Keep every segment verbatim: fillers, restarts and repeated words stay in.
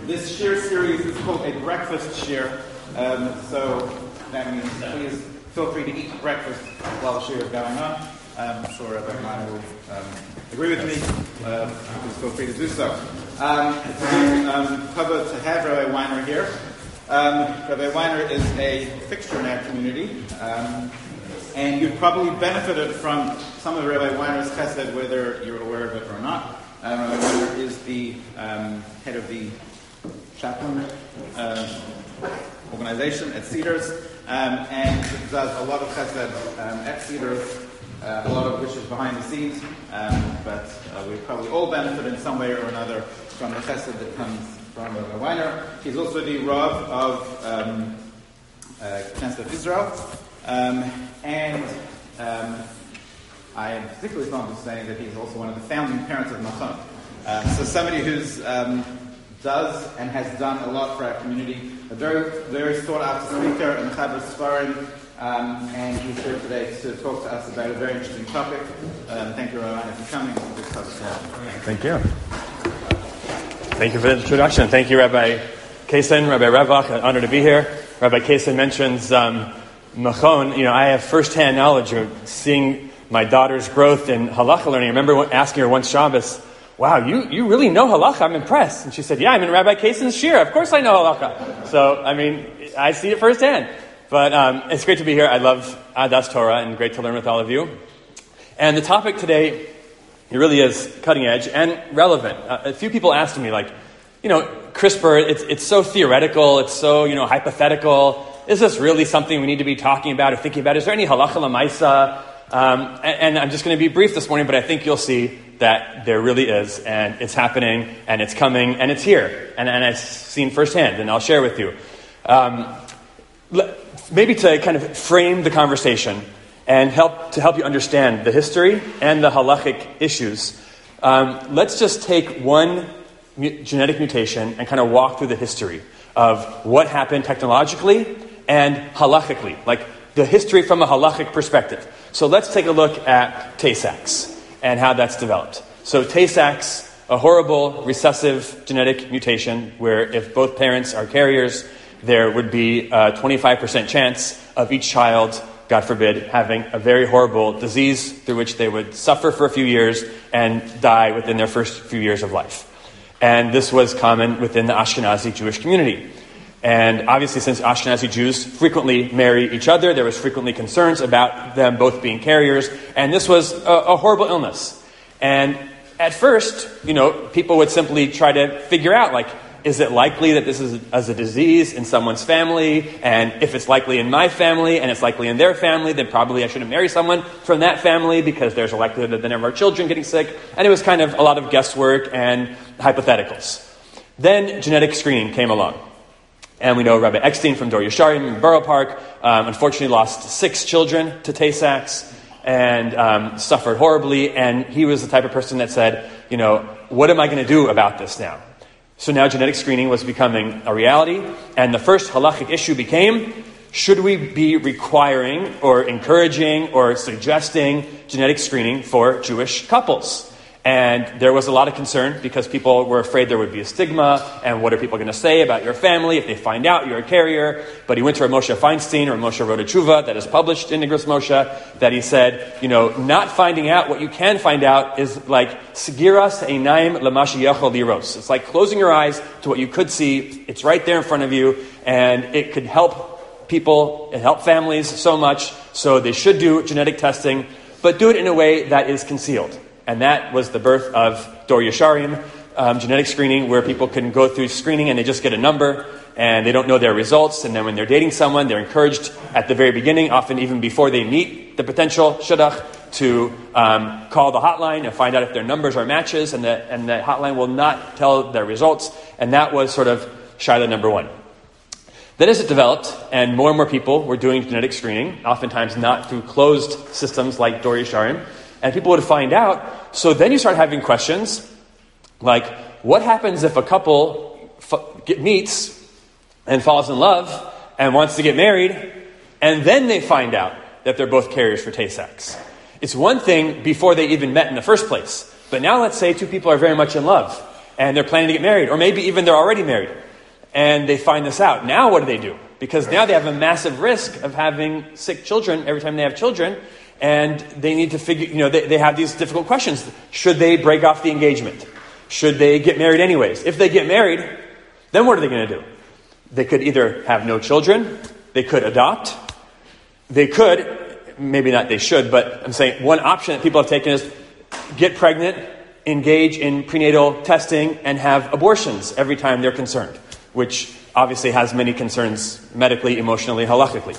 This shir series is called a breakfast shir, um, so that means please feel free to eat breakfast while the shir is going on. Um, I'm sure Rabbi Weiner will um, agree with me. Uh, please feel free to do so. Um, it's a good um, cover to have Rabbi Weiner here. Um, Rabbi Weiner is a fixture in our community, um, and you've probably benefited from some of Rabbi Weiner's chesed, whether you're aware of it or not. Um, Rabbi Weiner is the um, head of the chaplain uh, organization at Cedars, um, and does a lot of chesed um, at Cedars, uh, a lot of which is behind the scenes, um, but uh, we probably all benefit in some way or another from the chesed that comes from Rabbi Weiner. He's also the Rav of um, uh, Knesset of Israel, um, and um, I am particularly fond of saying that he's also one of the founding parents of Machon. Um, so somebody who's um, does and has done a lot for our community, a very, very sought-after speaker in Chaber Sfarim, um, and he's here today to talk to us about a very interesting topic. Um, thank you, Rabbi, for coming. Thank you. Thank you for the introduction. Thank you, Rabbi Kaysen, Rabbi Revach. An honor to be here. Rabbi Kaysen mentions um, Machon. You know, I have firsthand knowledge of seeing my daughter's growth in halacha learning. I remember asking her once Shabbos, wow, you, you really know halacha? I'm impressed. And she said, yeah, I'm in Rabbi Kaysen's shir. Of course I know halacha. So, I mean, I see it firsthand. But um, it's great to be here. I love Adas Torah and great to learn with all of you. And the topic today, it really is cutting edge and relevant. Uh, a few people asked me, like, you know, CRISPR, it's, it's so theoretical. It's so, you know, hypothetical. Is this really something we need to be talking about or thinking about? Is there any halacha l'maisa? Um, and, and I'm just going to be brief this morning, but I think you'll see that there really is, and it's happening, and it's coming, and it's here, and, and I've seen firsthand, and I'll share with you. Um, maybe to kind of frame the conversation and help to help you understand the history and the halachic issues, um, let's just take one mu- genetic mutation and kind of walk through the history of what happened technologically and halachically, like the history from a halachic perspective. So let's take a look at Tay-Sachs and how that's developed. So Tay-Sachs, a horrible recessive genetic mutation where if both parents are carriers, there would be a twenty-five percent chance of each child, God forbid, having a very horrible disease through which they would suffer for a few years and die within their first few years of life. And this was common within the Ashkenazi Jewish community. And obviously, since Ashkenazi Jews frequently marry each other, there was frequently concerns about them both being carriers, and this was a, a horrible illness. And at first, you know, people would simply try to figure out, like, is it likely that this is as a disease in someone's family? And if it's likely in my family and it's likely in their family, then probably I shouldn't marry someone from that family because there's a likelihood of the number of our children getting sick. And it was kind of a lot of guesswork and hypotheticals. Then genetic screening came along. And we know Rabbi Eckstein from Dor Yesharim in Borough Park um, unfortunately lost six children to Tay-Sachs and um, suffered horribly. And he was the type of person that said, you know, what am I going to do about this now? So now genetic screening was becoming a reality. And the first halachic issue became, should we be requiring or encouraging or suggesting genetic screening for Jewish couples? And there was a lot of concern because people were afraid there would be a stigma, and what are people going to say about your family if they find out you're a carrier? But he went to Rav Moshe Feinstein, or Moshe wrote a tshuva that is published in Igros Moshe, that he said, you know, not finding out what you can find out is like Sigiras Einaim Lamashi Yachol Liros. It's like closing your eyes to what you could see. It's right there in front of you, and it could help people and help families so much. So they should do genetic testing, but do it in a way that is concealed. And that was the birth of Dor Yesharim, um, genetic screening, where people can go through screening and they just get a number and they don't know their results. And then when they're dating someone, they're encouraged at the very beginning, often even before they meet the potential shidduch, to um, call the hotline and find out if their numbers are matches. And the, and the hotline will not tell their results. And that was sort of Shiloh number one. Then as it developed, and more and more people were doing genetic screening, oftentimes not through closed systems like Dor Yesharim, and people would find out. So then you start having questions like, what happens if a couple f- get, meets and falls in love and wants to get married, and then they find out that they're both carriers for Tay-Sachs? It's one thing before they even met in the first place. But now let's say two people are very much in love. and they're planning to get married, or maybe even they're already married, and they find this out. Now what do they do? Because now they have a massive risk of having sick children every time they have children, and they need to figure, you know, they, they have these difficult questions. Should they break off the engagement? Should they get married anyways? If they get married, then what are they going to do? They could either have no children, they could adopt, they could, maybe not they should, but I'm saying one option that people have taken is get pregnant, engage in prenatal testing, and have abortions every time they're concerned, which obviously has many concerns medically, emotionally, halakhically.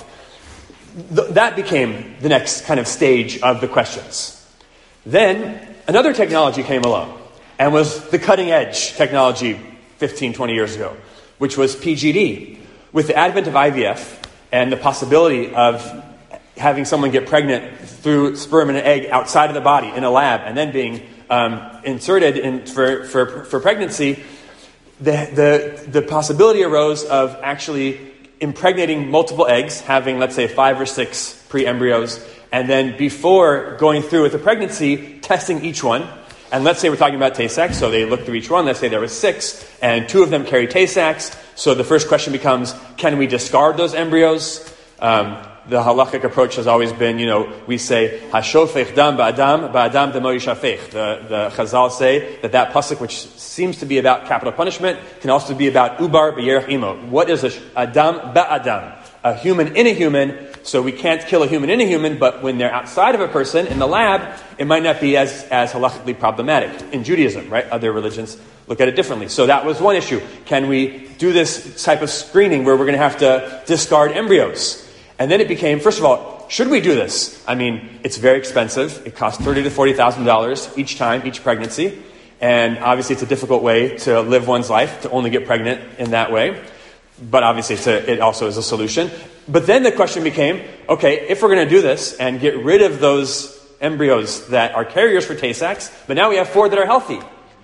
Th- that became the next kind of stage of the questions. Then another technology came along, and was the cutting edge technology fifteen, twenty years ago, which was P G D. With the advent of I V F and the possibility of having someone get pregnant through sperm and an egg outside of the body in a lab and then being um, inserted in for, for, for pregnancy, the, the, the possibility arose of actually impregnating multiple eggs, having, let's say, five or six pre-embryos, and then before going through with the pregnancy, testing each one. And let's say we're talking about Tay-Sachs, so they look through each one. Let's say there were six, and two of them carry Tay-Sachs. So the first question becomes, can we discard those embryos? Um, the halachic approach has always been, you know, we say, Hashofech dam ba'adam, ba'adam demo yishafech. The, the Chazal say that that pasuk, which seems to be about capital punishment, can also be about ubar b'yerech imo. What is a adam ba'adam? A human in a human. So we can't kill a human in a human, but when they're outside of a person in the lab, it might not be as, as halachically problematic. In Judaism, right? Other religions look at it differently. So that was one issue. Can we do this type of screening where we're going to have to discard embryos? And then it became, first of all, should we do this? I mean, it's very expensive. It costs thirty thousand to forty thousand dollars each time, each pregnancy. And obviously it's a difficult way to live one's life, to only get pregnant in that way. But obviously it's a, it also is a solution. But then the question became, okay, if we're going to do this and get rid of those embryos that are carriers for Tay-Sachs, but now we have four that are healthy.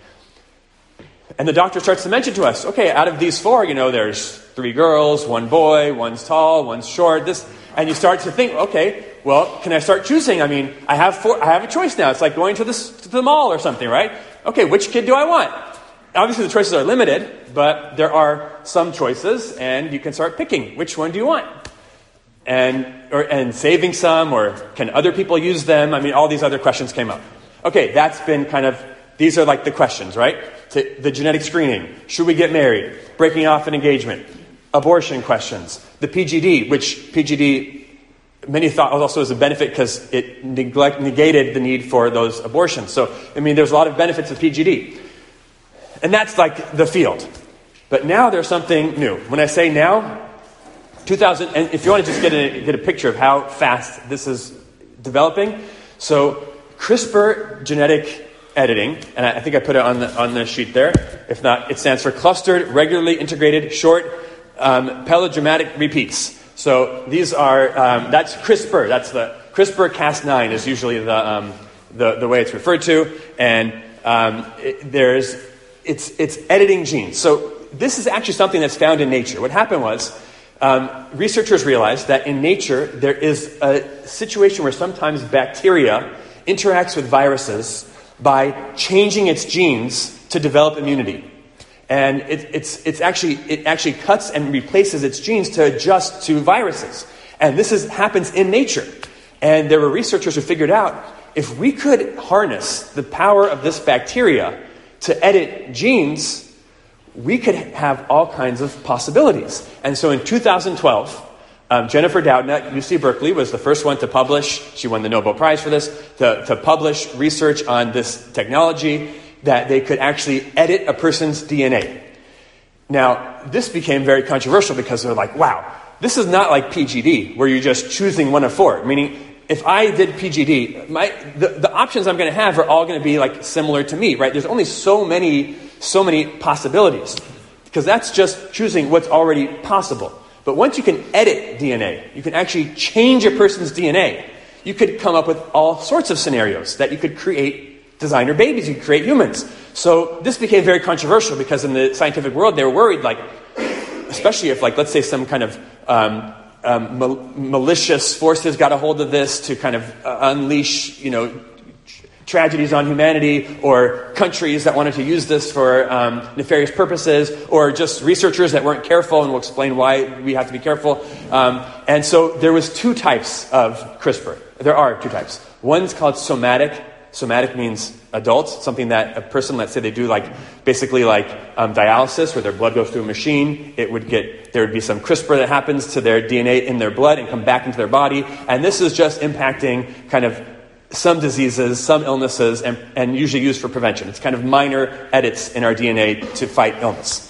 And the doctor starts to mention to us, okay, out of these four, you know, there's three girls, one boy, one's tall, one's short, this, and you start to think, okay, well, can I start choosing? I mean, I have four, I have a choice now. It's like going to the, to the mall or something, right? Okay, which kid do I want? Obviously the choices are limited, but there are some choices, and you can start picking. Which one do you want? And or and saving some, or can other people use them? I mean, all these other questions came up. Okay, that's been kind of, these are like the questions, right? To the genetic screening. Should we get married? Breaking off an engagement. Abortion questions. The P G D, which P G D, many thought also was a benefit because it neglect, negated the need for those abortions. So, I mean, there's a lot of benefits of P G D. And that's like the field. But now there's something new. When I say now, two thousand, and if you want to just get a, get a picture of how fast this is developing. So CRISPR genetic editing, and I, I think I put it on the, on the sheet there. If not, it stands for Clustered Regularly Integrated Short um, Palindromatic Repeats. So these are, um, that's CRISPR. That's the CRISPR Cas nine is usually the, um, the, the way it's referred to. And um, it, there's, it's, it's editing genes. So this is actually something that's found in nature. What happened was, Um, researchers realized that in nature there is a situation where sometimes bacteria interacts with viruses by changing its genes to develop immunity, and it, it's it's actually it actually cuts and replaces its genes to adjust to viruses, and this is happens in nature. And there were researchers who figured out if we could harness the power of this bacteria to edit genes, we could have all kinds of possibilities. And so in two thousand twelve, um, Jennifer Doudna at U C Berkeley was the first one to publish, she won the Nobel Prize for this, to, to publish research on this technology that they could actually edit a person's D N A. Now, this became very controversial because they're like, wow, this is not like P G D, where you're just choosing one of four. Meaning, if I did P G D, my, the, the options I'm going to have are all going to be like similar to me, right? There's only so many so many possibilities, because that's just choosing what's already possible. But once you can edit D N A, you can actually change a person's D N A, you could come up with all sorts of scenarios that you could create designer babies, you could create humans. So this became very controversial because in the scientific world, they were worried, like, especially if, like, let's say some kind of um, um, mal- malicious forces got a hold of this to kind of uh, unleash, you know, tragedies on humanity, or countries that wanted to use this for um, nefarious purposes, or just researchers that weren't careful, and we'll explain why we have to be careful. Um, and so there was two types of CRISPR. There are two types. One's called somatic. Somatic means adult, something that a person, let's say they do like, basically like um, dialysis, where their blood goes through a machine. It would get, there would be some CRISPR that happens to their D N A in their blood and come back into their body. And this is just impacting kind of some diseases, some illnesses, and, and usually used for prevention. It's kind of minor edits in our D N A to fight illness.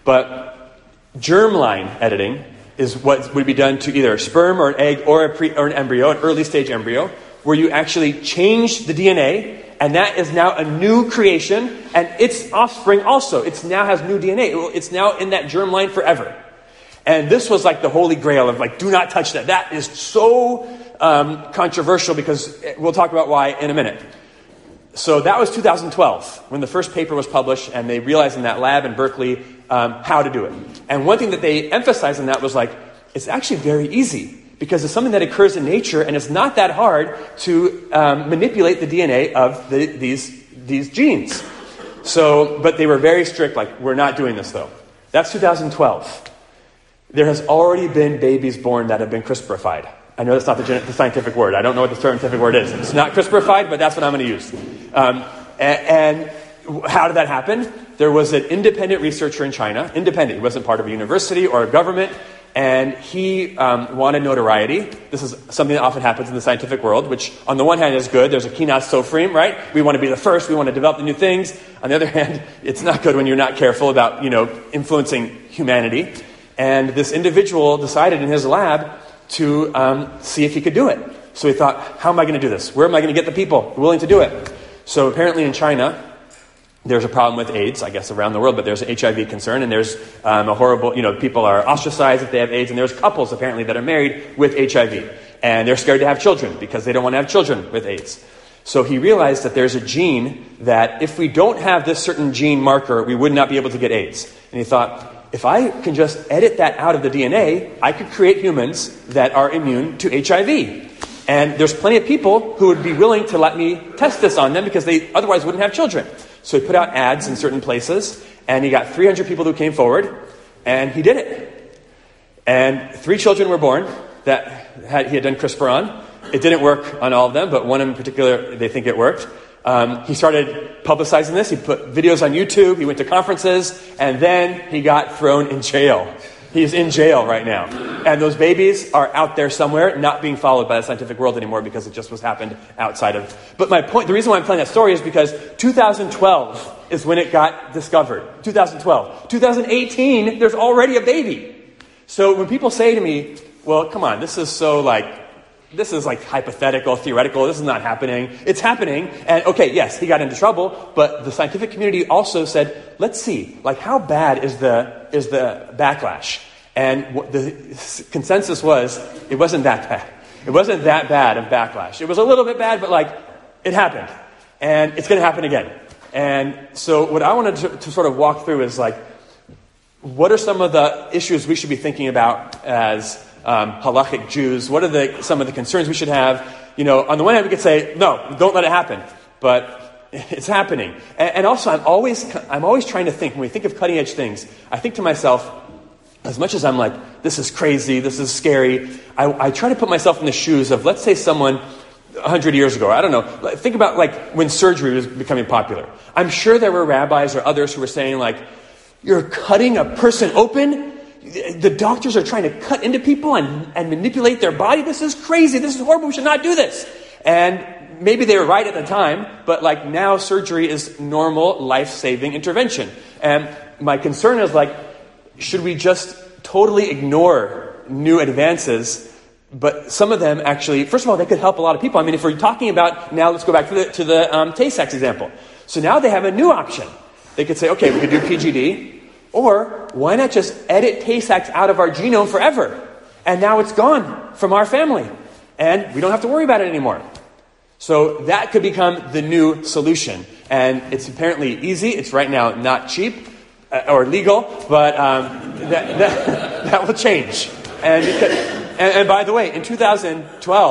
But germline editing is what would be done to either a sperm or an egg or, a pre, or an embryo, an early stage embryo, where you actually change the D N A, and that is now a new creation, and its offspring also, it now has new D N A. It's now in that germline forever. And this was like the holy grail of like, do not touch that. That is so um, controversial, because we'll talk about why in a minute. So that was two thousand twelve when the first paper was published, and they realized in that lab in Berkeley um, how to do it. And one thing that they emphasized in that was like, it's actually very easy, because it's something that occurs in nature, and it's not that hard to um, manipulate the D N A of the, these these genes. So, but they were very strict, like, we're not doing this though. That's two thousand twelve. There has already been babies born that have been CRISPRified. I know that's not the, gen- the scientific word. I don't know what the scientific word is. It's not CRISPRified, but that's what I'm going to use. Um, and, and how did that happen? There was an independent researcher in China, independent. He wasn't part of a university or a government, and he um, wanted notoriety. This is something that often happens in the scientific world, which on the one hand is good. There's a kinas sophrim, right? We want to be the first. We want to develop the new things. On the other hand, it's not good when you're not careful about, you know, influencing humanity. And this individual decided in his lab to um, see if he could do it. So he thought, how am I going to do this? Where am I going to get the people willing to do it? So apparently in China, there's a problem with AIDS, I guess around the world, but there's an H I V concern, and there's um, a horrible, you know, people are ostracized if they have AIDS, and there's couples apparently that are married with H I V, and they're scared to have children because they don't want to have children with AIDS. So he realized that there's a gene that if we don't have this certain gene marker, we would not be able to get AIDS. And he thought, if I can just edit that out of the D N A, I could create humans that are immune to H I V. And there's plenty of people who would be willing to let me test this on them because they otherwise wouldn't have children. So he put out ads in certain places, and he got three hundred people who came forward, and he did it. And three children were born that had, he had done CRISPR on. It didn't work on all of them, but one in particular, they think it worked. Um, he started publicizing this. He put videos on YouTube. He went to conferences, and then he got thrown in jail. He's in jail right now. And those babies are out there somewhere, not being followed by the scientific world anymore because it just was happened outside of... But my point, the reason why I'm telling that story is because two thousand twelve is when it got discovered. two thousand twelve. two thousand eighteen, there's already a baby. So when people say to me, well, come on, this is so like... This is like hypothetical, theoretical. This is not happening. It's happening. And okay, yes, he got into trouble, but the scientific community also said, let's see, like how bad is the is the backlash? And what the consensus was, it wasn't that bad. It wasn't that bad of backlash. It was a little bit bad, but like it happened. And it's going to happen again. And so what I wanted to, to sort of walk through is like, what are some of the issues we should be thinking about as Um, halachic Jews? What are the some of the concerns we should have? You know, on the one hand, we could say, no, don't let it happen. But it's happening. And, and also, I'm always I'm always trying to think, when we think of cutting edge things, I think to myself, as much as I'm like, this is crazy, this is scary, I, I try to put myself in the shoes of, let's say someone a hundred years ago, I don't know, think about like when surgery was becoming popular. I'm sure there were rabbis or others who were saying like, you're cutting a person open? The doctors are trying to cut into people and, and manipulate their body. This is crazy. This is horrible. We should not do this. And maybe they were right at the time, but like now surgery is normal life-saving intervention. And my concern is like, should we just totally ignore new advances? But some of them actually, first of all, they could help a lot of people. I mean, if we're talking about, now let's go back to the, to the um, Tay-Sachs example. So now they have a new option. They could say, okay, we could do P G D. Or why not just edit Tay-Sachs out of our genome forever? And now it's gone from our family. And we don't have to worry about it anymore. So that could become the new solution. And it's apparently easy. It's right now not cheap uh, or legal, but um, that, that, that will change. And, because, and, and by the way, in two thousand twelve,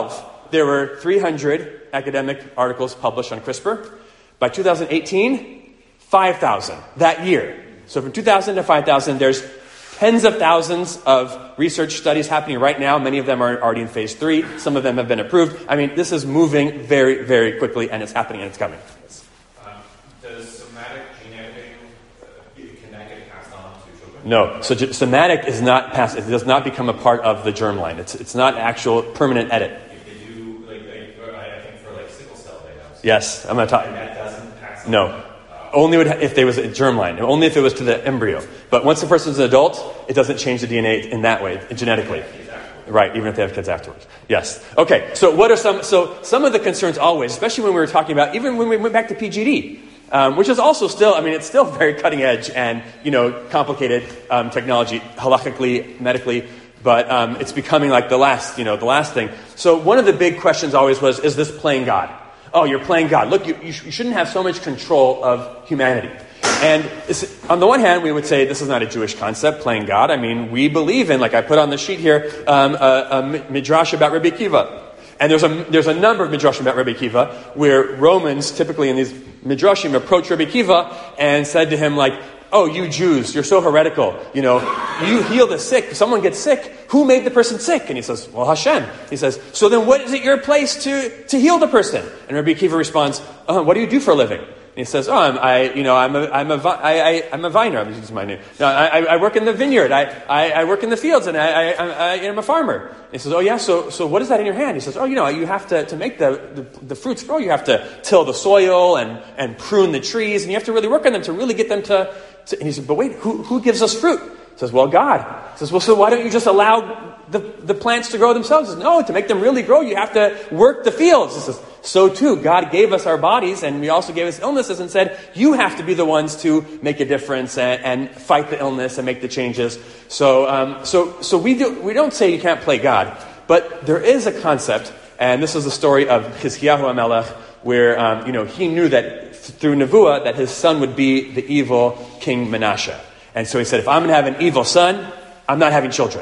there were three hundred academic articles published on CRISPR. By two thousand eighteen, five thousand that year. So from two thousand to five thousand, there's tens of thousands of research studies happening right now. Many of them are already in phase three. Some of them have been approved. I mean, this is moving very, very quickly, and it's happening and it's coming. Um, does somatic gene editing, uh, can that get passed on to children? No. So ge- somatic is not passed. It does not become a part of the germline. It's it's not actual permanent edit. If they do, like, like I think for like sickle cell, they have. Yes, I'm going to talk. And that doesn't pass on. No. Only would, if there was a germline. Only if it was to the embryo. But once the person's an adult, it doesn't change the D N A in that way, genetically. Right, even if they have kids afterwards. Yes. Okay, so what are some, so some of the concerns always, especially when we were talking about, even when we went back to P G D, um, which is also still, I mean, it's still very cutting edge and, you know, complicated um, technology, halachically, medically, but um, it's becoming like the last, you know, the last thing. So one of the big questions always was, is this playing God? Oh, you're playing God. Look, you, you, sh- you shouldn't have so much control of humanity. And on the one hand, we would say this is not a Jewish concept, playing God. I mean, we believe in, like I put on the sheet here, um, a, a midrash about Rabbi Akiva. And there's a, there's a number of midrashim about Rabbi Akiva where Romans, typically in these midrashim, approached Rabbi Akiva and said to him, like, oh, you Jews, you're so heretical. You know, you heal the sick. If someone gets sick, who made the person sick? And he says, well, Hashem. He says, so then what is it your place to, to heal the person? And Rabbi Akiva responds, oh, what do you do for a living? And he says, oh, I'm, I, you know, I'm a, I'm a, I, I, I'm a viner. I'm using my name. No, I, I work in the vineyard. I, I, I work in the fields, and I, I, I, I'm a farmer. And he says, oh yeah, so, so what is that in your hand? He says, oh, you know, you have to, to make the, the, the fruits grow. You have to till the soil and, and prune the trees, and you have to really work on them to really get them to. to and he said, but wait, who, who gives us fruit? He says, well, God. He says, well, so why don't you just allow the, the plants to grow themselves? He says, no, to make them really grow, you have to work the fields. He says, so too, God gave us our bodies, and we also gave us illnesses and said, you have to be the ones to make a difference and, and fight the illness and make the changes. So, um, so, so we do, we don't say you can't play God, but there is a concept, and this is the story of Chizkiyahu HaMelech, where, um, you know, he knew that through Nevuah that his son would be the evil King Menashe. And so he said, if I'm going to have an evil son, I'm not having children.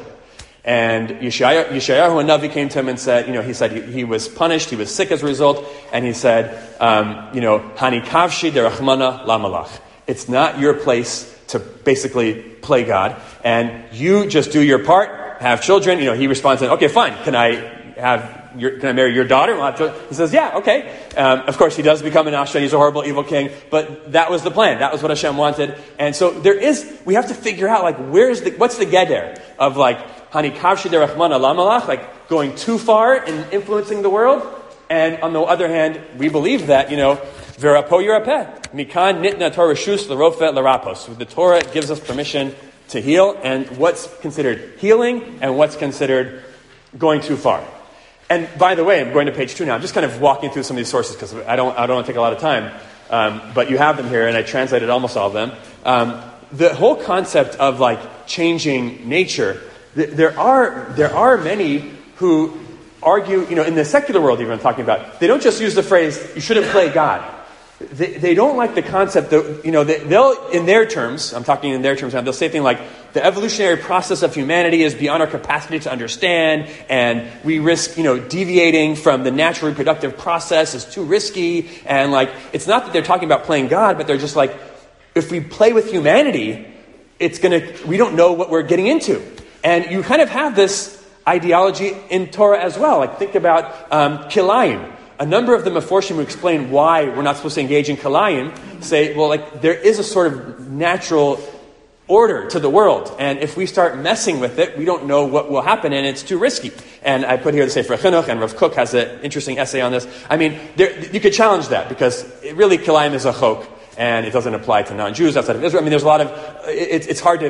And Yeshayahu, Yeshayahu and Navi came to him and said, you know, he said he, he was punished, he was sick as a result, and he said, um, you know, Hani kavshi derachmana lamalach. It's not your place to basically play God, and you just do your part, have children. You know, he responds, okay, fine, can I have your, can I marry your daughter? We'll have children. He says, yeah, okay. Um, of course, he does become an Asha. He's a horrible, evil king. But that was the plan. That was what Hashem wanted. And so there is, we have to figure out, like, where's the, what's the geder of, like, Hani kavshi derachmana lamalach, like, going too far in influencing the world. And on the other hand, we believe that, you know, v'rapo yirapeh. Mikan nitna Torah shus l'rofeh l'rapos. The Torah gives us permission to heal, and what's considered healing and what's considered going too far. And by the way, I'm going to page two now. I'm just kind of walking through some of these sources because I don't, I don't want to take a lot of time. Um, but you have them here, and I translated almost all of them. Um, the whole concept of like changing nature, th- there are there are many who argue, you know, in the secular world, even I'm talking about, they don't just use the phrase "you shouldn't play God." They, they don't like the concept that, you know, they, they'll, in their terms, I'm talking in their terms now, they'll say things like, the evolutionary process of humanity is beyond our capacity to understand, and we risk, you know, deviating from the natural reproductive process is too risky, and like, it's not that they're talking about playing God, but they're just like, if we play with humanity, it's gonna, we don't know what we're getting into. And you kind of have this ideology in Torah as well. Like, think about um, Kilayim. A number of the Meforshim who explain why we're not supposed to engage in Kilayim say, well, like, there is a sort of natural order to the world. And if we start messing with it, we don't know what will happen, and it's too risky. And I put here the Sefer Chinuch, and Rav Kook has an interesting essay on this. I mean, there, you could challenge that, because it really, Kilayim is a chok, and it doesn't apply to non-Jews outside of Israel. I mean, there's a lot of, it, it's hard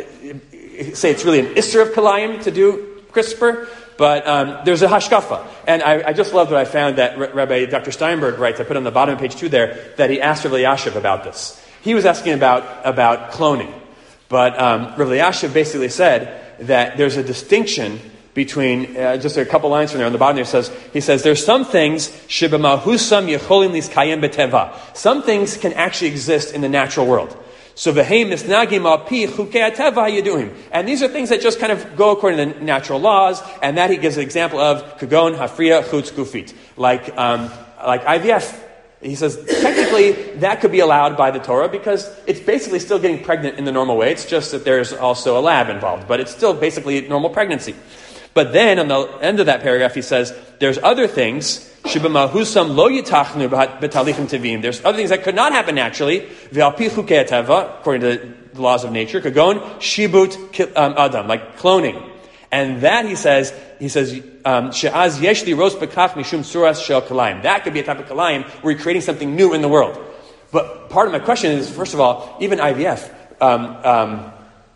to say it's really an Isser of Kilayim to do CRISPR, but um, there's a hashkafa. And I, I just loved what I found that R- Rabbi Doctor Steinberg writes, I put on the bottom of page two there, that he asked Rav Elyashiv about this. He was asking about, about cloning. But um, Rav Elyashiv basically said that there's a distinction between, uh, just a couple lines from there on the bottom there, says, he says, there's some things, shibamahusam yecholim liskayim beteva. Some things can actually exist in the natural world. So v'heim misnagim al pi chukei hateva hayeduim. And these are things that just kind of go according to the natural laws, and that he gives an example of kagon hafriya chutz gufit, like um, like I V F. He says technically that could be allowed by the Torah because it's basically still getting pregnant in the normal way. It's just that there's also a lab involved, but it's still basically normal pregnancy. But then on the end of that paragraph, he says there's other things. Shibamahusam lo yitachnu b'talichim tivim. There's other things that could not happen naturally. V'alpi chukei hateva, according to the laws of nature. Kagon shibut um, adam, like cloning. And that, he says, he says, she'az yesh li ros bekach mishum suras shel kalayim. That could be a type of kalayim where you're creating something new in the world. But part of my question is, first of all, even I V F, um, um,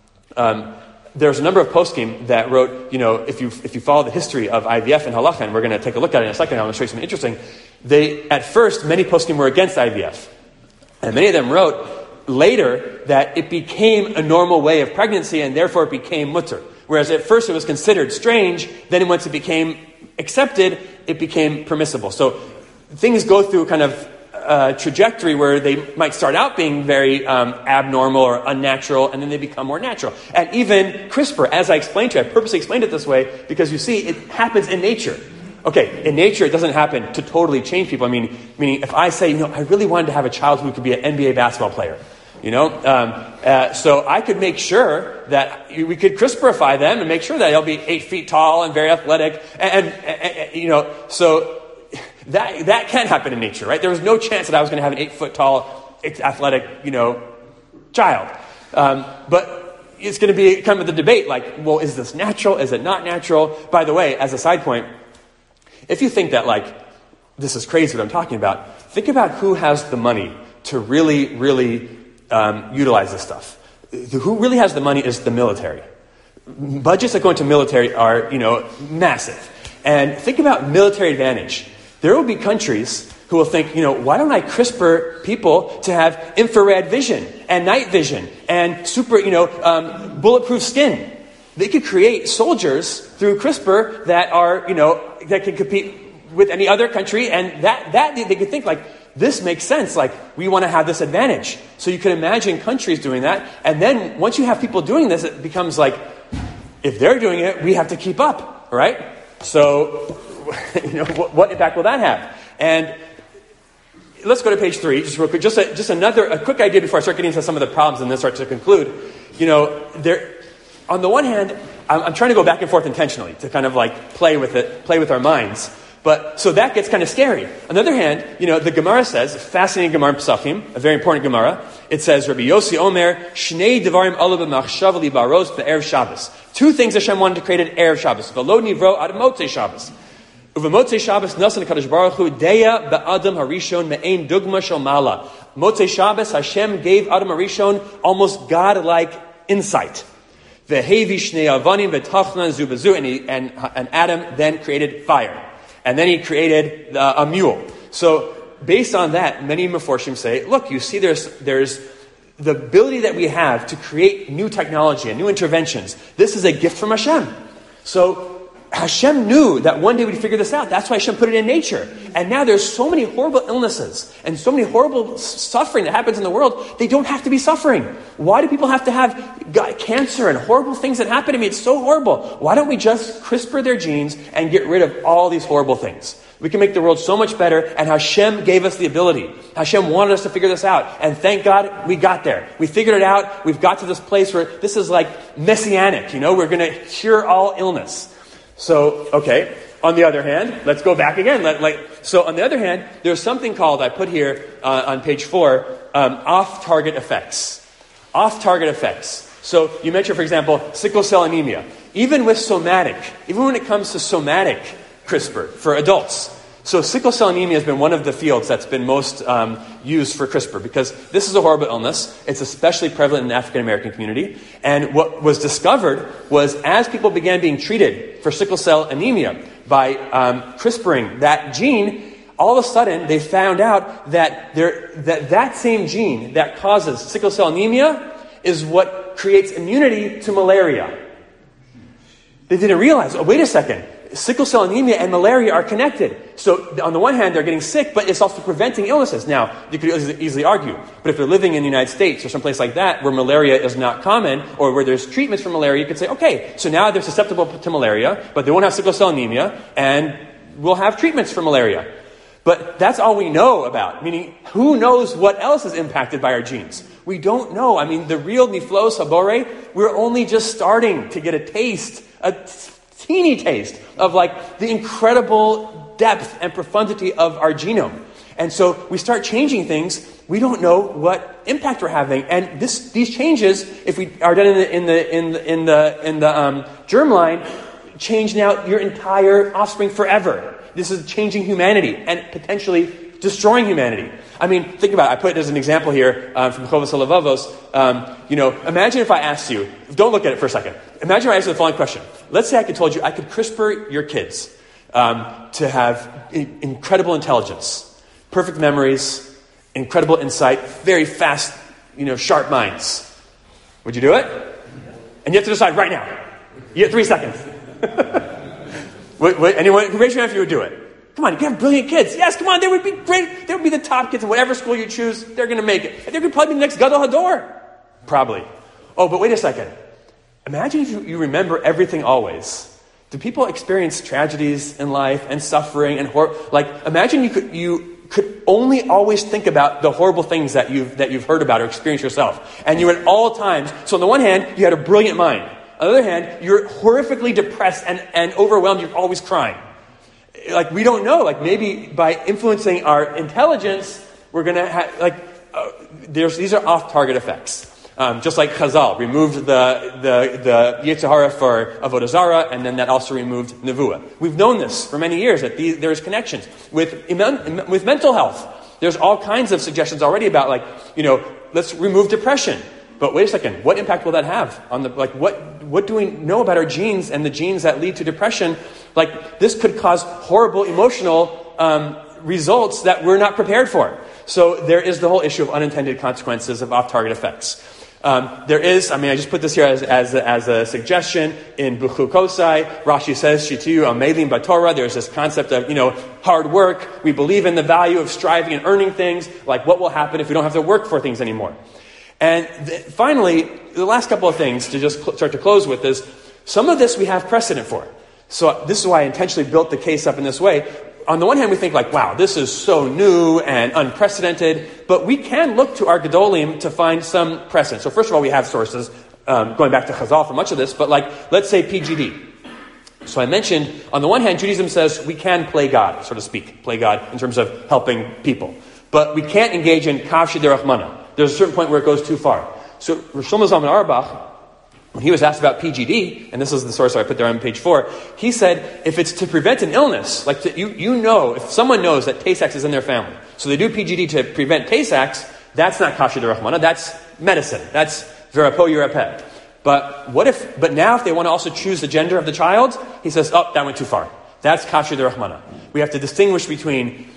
um, there's a number of poskim that wrote, you know, if you if you follow the history of I V F and halacha, and we're going to take a look at it in a second, I'm going to show you something interesting. They, at first, many poskim were against I V F. And many of them wrote later that it became a normal way of pregnancy and therefore it became mutter. Whereas at first it was considered strange, then once it became accepted, it became permissible. So things go through kind of a trajectory where they might start out being very um, abnormal or unnatural, and then they become more natural. And even CRISPR, as I explained to you, I purposely explained it this way, because you see, it happens in nature. Okay, in nature it doesn't happen to totally change people. I mean, meaning if I say, you know, I really wanted to have a child who could be an N B A basketball player, you know, um, uh, so I could make sure that we could CRISPRify them and make sure that they'll be eight feet tall and very athletic, and, and, and you know, so that that can happen in nature, right? There was no chance that I was going to have an eight foot tall, athletic, you know, child. Um, but it's going to be kind of the debate, like, well, is this natural? Is it not natural? By the way, as a side point, if you think that, like, this is crazy what I'm talking about, think about who has the money to really, really um, utilize this stuff. Who really has the money is the military. Budgets that go into military are, you know, massive. And think about military advantage. There will be countries who will think, you know, why don't I CRISPR people to have infrared vision and night vision and super, you know, um, bulletproof skin? They could create soldiers through CRISPR that are, you know, that can compete with any other country, and that, that they could think, like, this makes sense, like, we want to have this advantage. So you can imagine countries doing that, and then once you have people doing this, it becomes like, if they're doing it, we have to keep up, right? So, you know, what, what impact will that have? And let's go to page three, just real quick. Just a, just another, a quick idea before I start getting into some of the problems and then start to conclude. You know, there, on the one hand, I'm, I'm trying to go back and forth intentionally to kind of like play with it, play with our minds. But, so that gets kind of scary. On the other hand, you know, the Gemara says, fascinating Gemara in Pesachim, a very important Gemara. It says, Rabbi Yossi Omer, Shnei Devarim Olav B'machshav Li Baros B'Erev Shabbos. Two things Hashem wanted to create at Erev Shabbos. V'lo Nivro Ad Motzei Shabbos. Uvemotzei Shabbos Nasan HaKadosh Baruch Hu Deya Ba'adam Harishon Me'ein Dugma Shel Mala. Motzei Shabbos, Hashem gave Adam Harishon almost God-like insight. V'hevi Shnei Avanim V'tachnan Zu B'zu. And, he, and, and Adam then created fire. And then he created uh, a mule. So based on that, many Meforshim say, look, you see there's there's the ability that we have to create new technology and new interventions. This is a gift from Hashem. So Hashem knew that one day we'd figure this out. That's why Hashem put it in nature. And now there's so many horrible illnesses and so many horrible suffering that happens in the world. They don't have to be suffering. Why do people have to have cancer and horrible things that happen to me? It's so horrible. Why don't we just CRISPR their genes and get rid of all these horrible things? We can make the world so much better, and Hashem gave us the ability. Hashem wanted us to figure this out. And thank God we got there. We figured it out. We've got to this place where this is like messianic. You know, we're going to cure all illness. So, okay, on the other hand, let's go back again. Let, like, so on the other hand, there's something called, I put here uh, on page four, um, off-target effects. Off-target effects. So you mentioned, for example, sickle cell anemia. Even with somatic, even when it comes to somatic CRISPR for adults. So sickle cell anemia has been one of the fields that's been most um, used for CRISPR, because this is a horrible illness. It's especially prevalent in the African American community. And what was discovered was as people began being treated for sickle cell anemia by um, CRISPRing that gene, all of a sudden they found out that, there, that that same gene that causes sickle cell anemia is what creates immunity to malaria. They didn't realize, oh, wait a second. sickle cell anemia and malaria are connected. So on the one hand, they're getting sick, but it's also preventing illnesses. Now, you could easily argue, but if they're living in the United States or someplace like that where malaria is not common, or where there's treatments for malaria, you could say, okay, so now they're susceptible to malaria, but they won't have sickle cell anemia, and we'll have treatments for malaria. But that's all we know about, meaning who knows what else is impacted by our genes? We don't know. I mean, the real Niflos Habore, we're only just starting to get a taste, a teeny taste of like the incredible depth and profundity of our genome. And so we start changing things, we don't know what impact we're having. And this, these changes, if we are done in the in the in the in the, in the um, germline, change now your entire offspring forever. This is changing humanity and potentially destroying humanity. I mean, think about it. I put it as an example here um, from Chovos HaLevavos. Um, you know, imagine if I asked you, don't look at it for a second. Imagine if I asked you the following question. Let's say I could told you I could CRISPR your kids um, to have in- incredible intelligence, perfect memories, incredible insight, very fast, you know, sharp minds. Would you do it? And you have to decide right now. You have three seconds. What, what, anyone, raise your hand if you would do it. Come on, you have brilliant kids. Yes, come on, they would be great. They would be the top kids in whatever school you choose. They're going to make it. And they're going to probably be the next Gadol Hador. Probably. Oh, but wait a second. Imagine if you, you remember everything always. Do people experience tragedies in life and suffering and horror? Like, imagine you could you could only always think about the horrible things that you've that you've heard about or experienced yourself, and you at all times. So on the one hand, you had a brilliant mind. On the other hand, you're horrifically depressed and, and overwhelmed. You're always crying. Like, we don't know. Like, maybe by influencing our intelligence, we're going to have, like, uh, there's, these are off-target effects. Um, just like Chazal removed the, the, the Yetzer Hara for Avodah Zarah, and then that also removed Nevuah. We've known this for many years, that these, there's connections. With, with mental health, there's all kinds of suggestions already about, like, you know, let's remove depression. But wait a second, what impact will that have on the, like, what, what do we know about our genes and the genes that lead to depression? Like, this could cause horrible emotional um, results that we're not prepared for. So there is the whole issue of unintended consequences of off-target effects. Um, there is, I mean, I just put this here as, as, a, as a suggestion in Bechukosai. Rashi says, Shitiyu Amelim Batorah. There's this concept of, you know, hard work. We believe in the value of striving and earning things. Like, what will happen if we don't have to work for things anymore? And th- finally, the last couple of things to just cl- start to close with is, some of this we have precedent for. So this is why I intentionally built the case up in this way. On the one hand, we think like, wow, this is so new and unprecedented, but we can look to our Gedolim to find some precedent. So first of all, we have sources, um, going back to Chazal for much of this, but like, let's say P G D. So I mentioned, on the one hand, Judaism says we can play God, so to speak, play God in terms of helping people. But we can't engage in Kavshi Derachmana. There's a certain point where it goes too far. So Rosh Shlomo Zalman Auerbach, when he was asked about P G D, and this is the source I put there on page four, he said, if it's to prevent an illness, like to, you, you know, if someone knows that Tay-Sachs is in their family, so they do P G D to prevent Tay-Sachs, that's not Kavshi Derachmana, that's medicine. That's Verapo Yerapeh. But what if, but now if they want to also choose the gender of the child, he says, oh, that went too far. That's Kavshi Derachmana. We have to distinguish between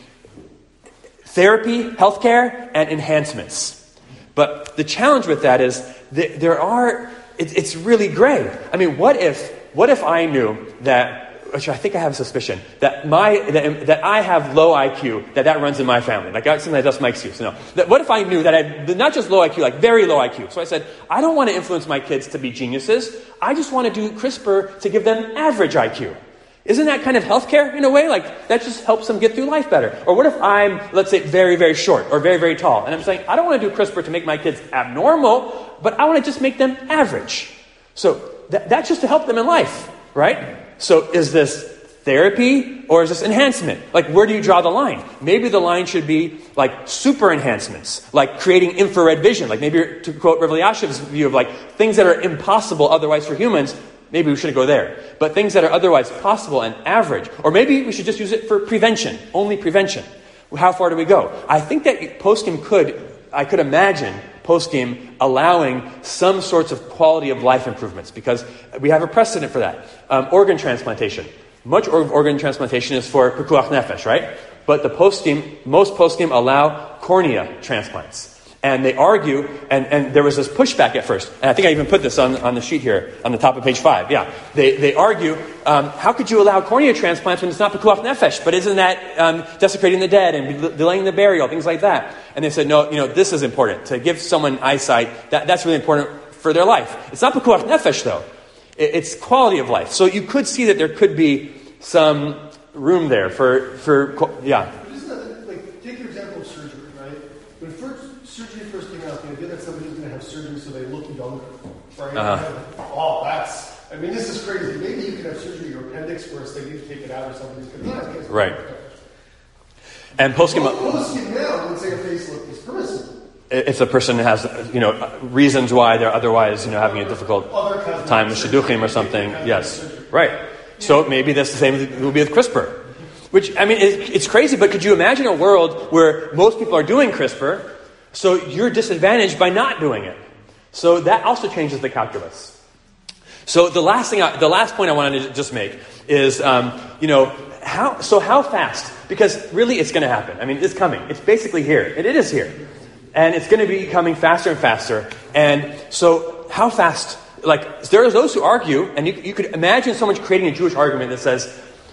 therapy, healthcare, and enhancements. But the challenge with that is that there are, it, it's really gray. I mean, what if, what if I knew that, which I think I have a suspicion, that my, that, that I have low I Q, that that runs in my family. Like, something that's my excuse. No. That, what if I knew that I had, not just low I Q, like very low I Q. So I said, I don't want to influence my kids to be geniuses. I just want to do CRISPR to give them average I Q. Isn't that kind of healthcare in a way? Like, that just helps them get through life better. Or what if I'm, let's say, very, very short or very, very tall, and I'm saying, I don't want to do CRISPR to make my kids abnormal, but I want to just make them average. So th- that's just to help them in life, right? So is this therapy or is this enhancement? Like, where do you draw the line? Maybe the line should be like super enhancements, like creating infrared vision. Like, maybe, to quote Rav Elyashiv's view of like things that are impossible otherwise for humans, maybe we shouldn't go there. But things that are otherwise possible and average. Or maybe we should just use it for prevention. Only prevention. How far do we go? I think that Poskim could, I could imagine Poskim allowing some sorts of quality of life improvements, because we have a precedent for that. Um, organ transplantation. Much of organ transplantation is for Pekuach Nefesh, right? But the Poskim, most Poskim allow cornea transplants. And they argue, and, and there was this pushback at first. And I think I even put this on, on the sheet here, on the top of page five. Yeah. They they argue, um, how could you allow cornea transplants when it's not pekuach nefesh? But isn't that um, desecrating the dead and delaying the burial, things like that? And they said, no, you know, this is important. To give someone eyesight, that, that's really important for their life. It's not pekuach nefesh, though. It, it's quality of life. So you could see that there could be some room there for, for yeah. Isn't that, like, take your example of surgery, right? When first surgery first came out, the idea that somebody was going to have surgery so they look younger, right? Uh-huh. Oh, that's, I mean, this is crazy. Maybe you could have surgery your appendix where they need to take it out or something. Right. And postskim Postskim now would say a facelift is permissible. If the person has, you know, reasons why they're otherwise, you know, having a difficult time with shidduchim or something, yes, right. So maybe that's the same as it will be with CRISPR. Which, I mean, it, it's crazy, but could you imagine a world where most people are doing CRISPR, so you're disadvantaged by not doing it? So that also changes the calculus. So the last thing, I, the last point I wanted to just make is, um, you know, how, so how fast? Because really it's going to happen. I mean, it's coming. It's basically here. And it is here. And it's going to be coming faster and faster. And so how fast? Like, there are those who argue, and you, you could imagine someone creating a Jewish argument that says,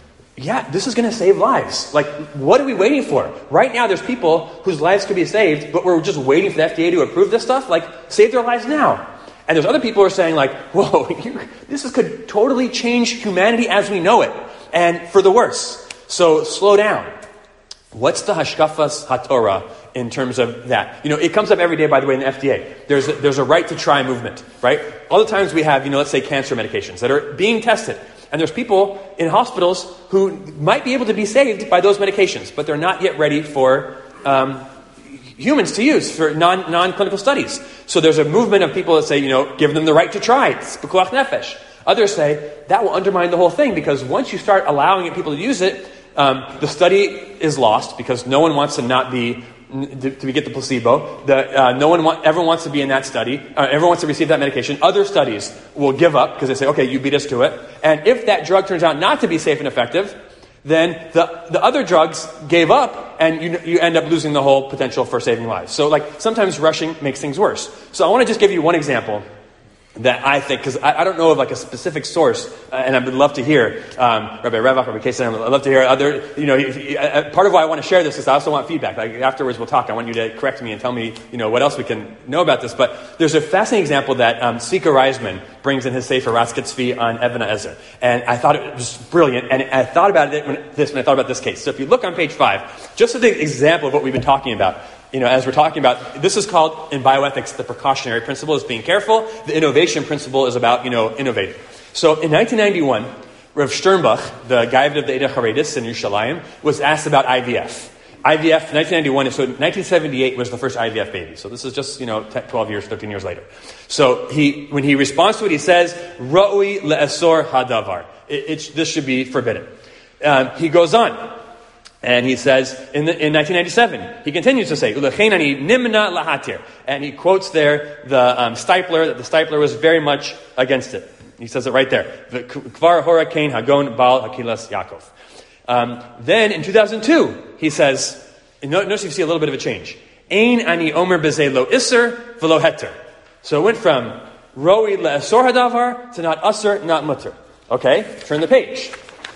yeah, this is going to save lives. Like, what are we waiting for? Right now, there's people whose lives could be saved, but we're just waiting for the F D A to approve this stuff. Like, save their lives now. And there's other people who are saying, like, whoa, you, this is, could totally change humanity as we know it, and for the worse. So, slow down. What's the hashkafas haTorah in terms of that? You know, it comes up every day, by the way, in the F D A. There's a, there's a right to try movement, right? All the times we have, you know, let's say cancer medications that are being tested. And there's people in hospitals who might be able to be saved by those medications, but they're not yet ready for um, humans to use for non, non-clinical studies. So there's a movement of people that say, you know, give them the right to try. It's pekuach nefesh. Others say that will undermine the whole thing because once you start allowing people to use it, um, the study is lost because no one wants to not be to, to get the placebo. The, uh, no one want, everyone wants to be in that study. Uh, everyone wants to receive that medication. Other studies will give up because they say, okay, you beat us to it. And if that drug turns out not to be safe and effective, then the, the other drugs gave up and you, you end up losing the whole potential for saving lives. So like sometimes rushing makes things worse. So I want to just give you one example that I think, because I, I don't know of like a specific source, uh, and I would love to hear um, Rabbi Revach, Rabbi Kaysen, I'd love to hear other, you know, if, uh, part of why I want to share this is I also want feedback. Like afterwards we'll talk. I want you to correct me and tell me, you know, what else we can know about this. But there's a fascinating example that um, Sika Reisman brings in his Sefer Ratzke Tzvi on Even HaEzer. And I thought it was brilliant. And I thought about it when, this when I thought about this case. So if you look on page five, just as an example of what we've been talking about, you know, as we're talking about, this is called, in bioethics, the precautionary principle is being careful. The innovation principle is about, you know, innovating. So in nineteen ninety-one, Rav Sternbach, the guy of the Eidach Haredis in Yerushalayim, was asked about I V F. I V F, nineteen ninety-one, so nineteen seventy-eight was the first I V F baby. So this is just, you know, twelve years, thirteen years later. So he, when he responds to it, he says, Ra'ui le'esor hadavar. It, it's, this should be forbidden. Um, he goes on. And he says, in, the, in nineteen ninety-seven, he continues to say, Ulecheinani nimna lahatir. And he quotes there the um, Stipler, that the Stipler was very much against it. He says it right there. Kvar hurricane hagon bal hakilas Yaakov. Um, then in two thousand two, he says, notice you see a little bit of a change. Ein ani omer beze lo iser velo heter. So it went from roi le'esor hadavar to not usr, not mutter. Okay, turn the page.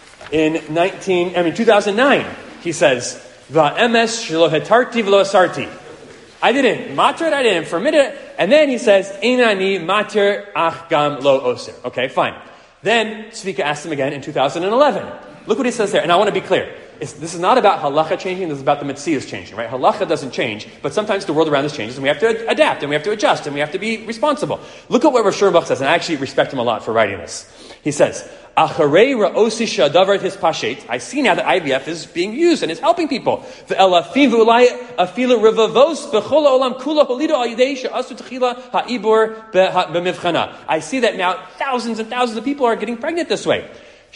In nineteen, I mean two thousand nine, he says, "Va'emes shelo hetarti v'lo asarti." I didn't matter it, I didn't permit it, and then he says, "Einani mater ach gam lo oser." Okay, fine. Then Tzvika asked him again in two thousand eleven. Look what he says there, and I want to be clear. It's, this is not about halacha changing, this is about the metzius changing, right? Halacha doesn't change, but sometimes the world around us changes, and we have to adapt, and we have to adjust, and we have to be responsible. Look at what Rav Sternbach says, and I actually respect him a lot for writing this. He says, Acharei ra'osi shadavar hispashet. I see now that I V F is being used and is helping people. Ve'elafim ve'ulai afilu revavos b'chol ha'olam kula holido al yidei she'asu t'chila ha'ibor b'mivchana. I see that now thousands and thousands of people are getting pregnant this way.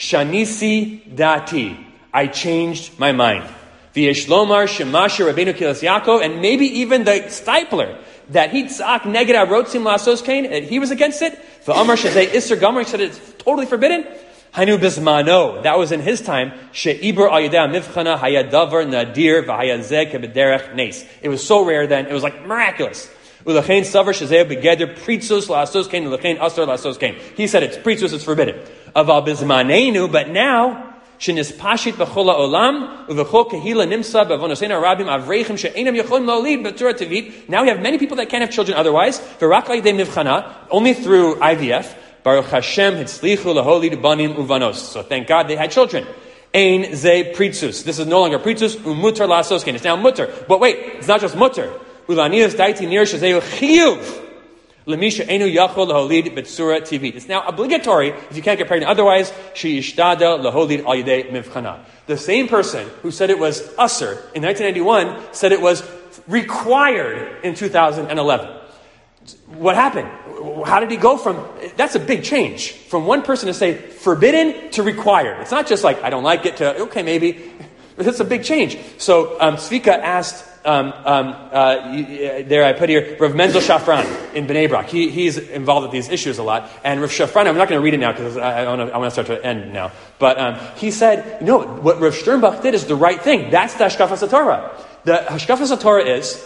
Shanisi dati. I changed my mind. V'yesh lomar shemasher Rabbeinu Kilas Yaakov, and maybe even the Stipler, that he tzak neged harotzim la'asos kain, that he was against it. V'amar shezei iser gamar, he said it's totally forbidden. Hainu bismano. That was in his time. She'ibur al yedei mivchana hayadavar nadir v'hayazeh kebederech nes. It was so rare then. It was like miraculous. Ulechein savar shezeh begeder pritzus la'asos kain. Ulechein asar la'asos kain. He said it's pritzus, it's forbidden. Aval bismanenu, but now shenispashit b'chol ha'olam uv'chol kehila nimsa b'avonoseinu rabim avreichim she'enam yocholim la'olid b'tzura tevit. Now we have many people that can't have children otherwise. V'rak al yedei mivchana, only through I V F. Baruch Hashem hitzlichu laholid banim uvanos. So thank God they had children. Ein ze pritzus. This is no longer pritzus. Umutar la'asos kain. It's now mutter. But wait, it's not just mutter. Ulanias daiti nir shezeu chiyuv. Lemisha enu yachol laholid b'tzura tivit. It's now obligatory if you can't get pregnant otherwise. She'ishtada laholid al yedei mivchana. The same person who said it was usher in nineteen ninety-one said it was required in two thousand eleven. What happened? How did he go from, that's a big change, from one person to say forbidden to required. It's not just like, I don't like it, to, okay, maybe. That's a big change. So um, Tzvika asked, um, um, uh, there I put here, Rav Menzel Shafran in Bnei Brak. He, he's involved with these issues a lot. And Rav Shafran, I'm not going to read it now because I, I want to start to end now. But um, he said, no, what Rav Sternbach did is the right thing. That's the Hashkafas HaTorah. The Hashkafas HaTorah is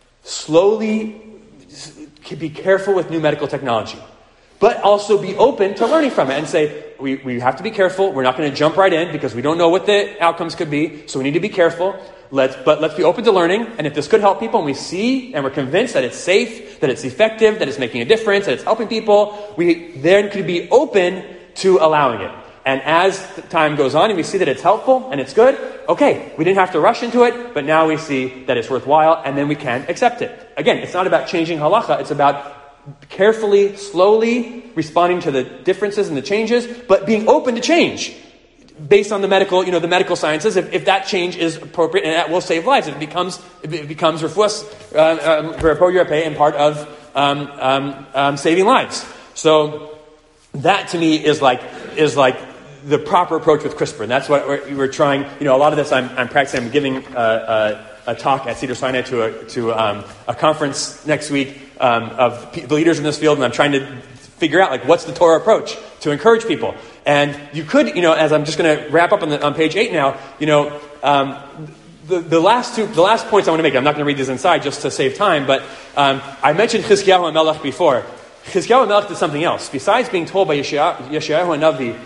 slowly be careful with new medical technology, but also be open to learning from it and say, we, we have to be careful. We're not going to jump right in because we don't know what the outcomes could be. So we need to be careful. Let's, but let's be open to learning. And if this could help people and we see and we're convinced that it's safe, that it's effective, that it's making a difference, that it's helping people, we then could be open to allowing it. And as the time goes on and we see that it's helpful and it's good, okay, we didn't have to rush into it, but now we see that it's worthwhile and then we can accept it. Again, it's not about changing halacha, it's about carefully, slowly responding to the differences and the changes, but being open to change based on the medical, you know, the medical sciences, if, if that change is appropriate and that will save lives. If it becomes, if it becomes refuas, uh, um, and part of um, um, um, saving lives. So that to me is like, is like, the proper approach with CRISPR, and that's what we're, we're trying. You know, a lot of this I'm, I'm practicing. I'm giving uh, uh, a talk at Cedar Sinai to a to um, a conference next week um, of p- the leaders in this field, and I'm trying to figure out like what's the Torah approach to encourage people. And you could, you know, as I'm just going to wrap up on, the, on page eight now. You know, um, the the last two the last points I want to make. I'm not going to read these inside just to save time, but um, I mentioned Chizkiyahu HaMelech before. Chizkiyahu HaMelech did something else besides being told by Yeshayahu HaNavi,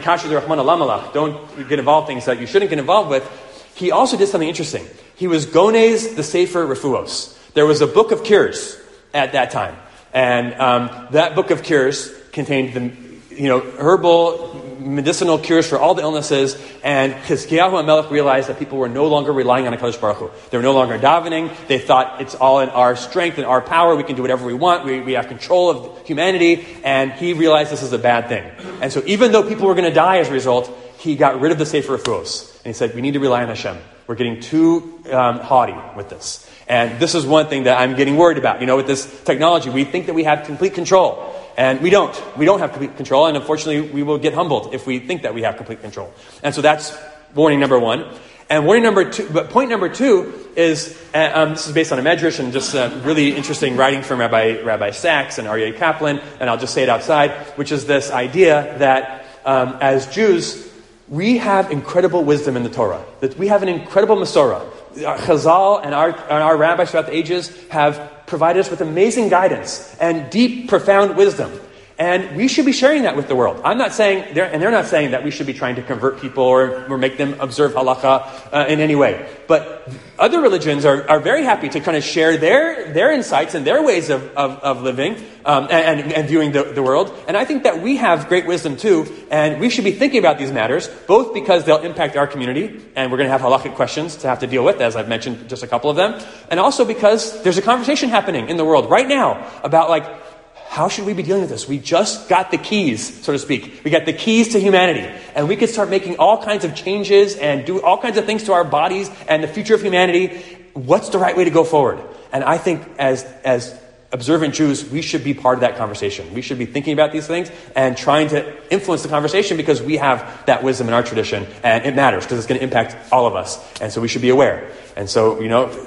don't get involved in things that you shouldn't get involved with. He also did something interesting. He was Gonez the Sefer Refuos. There was a book of cures at that time. And um, that book of cures contained the, you know, herbal, medicinal cures for all the illnesses. And Chizkiyahu HaMelech realized that people were no longer relying on HaKadosh Baruch Hu. They were no longer davening. They thought it's all in our strength and our power. We can do whatever we want. We, we have control of humanity. And he realized this is a bad thing. And so even though people were going to die as a result, he got rid of the Sefer Refuos. And he said, we need to rely on Hashem. We're getting too um, haughty with this. And this is one thing that I'm getting worried about. You know, with this technology, we think that we have complete control. And we don't. We don't have complete control. And unfortunately, we will get humbled if we think that we have complete control. And so that's warning number one. And warning number two, but point number two is, uh, um, this is based on a medrash and just uh, really interesting writing from Rabbi Rabbi Sachs and Aryeh Kaplan, and I'll just say it outside, which is this idea that um, as Jews, we have incredible wisdom in the Torah. That we have an incredible Masorah. Chazal and our, and our rabbis throughout the ages have provided us with amazing guidance and deep, profound wisdom. And we should be sharing that with the world. I'm not saying, they're, and they're not saying that we should be trying to convert people or, or make them observe halacha uh, in any way. But other religions are, are very happy to kind of share their their insights and their ways of, of, of living um, and, and, and viewing the, the world. And I think that we have great wisdom too. And we should be thinking about these matters, both because they'll impact our community, and we're going to have halachic questions to have to deal with, as I've mentioned just a couple of them. And also because there's a conversation happening in the world right now about like, how should we be dealing with this? We just got the keys, so to speak. We got the keys to humanity. And we could start making all kinds of changes and do all kinds of things to our bodies and the future of humanity. What's the right way to go forward? And I think as as observant Jews, we should be part of that conversation. We should be thinking about these things and trying to influence the conversation because we have that wisdom in our tradition. And it matters because it's going to impact all of us. And so we should be aware. And so, you know,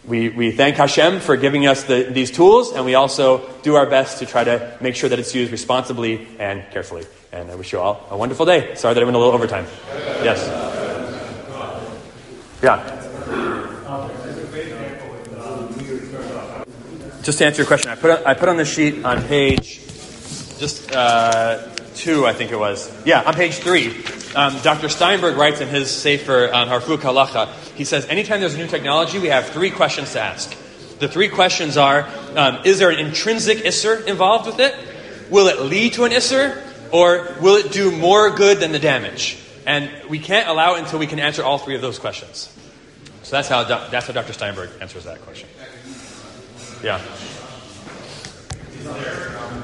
we, we thank Hashem for giving us the, these tools, and we also do our best to try to make sure that it's used responsibly and carefully. And I wish you all a wonderful day. Sorry that I went a little overtime. Yes. Yeah. Just to answer your question, I put on, I put on the sheet on page just uh, two, I think it was. Yeah, on page three. Um, Doctor Steinberg writes in his Sefer on Harfuk Halacha, he says, anytime there's a new technology, we have three questions to ask. The three questions are, um, is there an intrinsic isser involved with it? Will it lead to an isser? Or will it do more good than the damage? And we can't allow it until we can answer all three of those questions. So that's how that's how Doctor Steinberg answers that question. Yeah.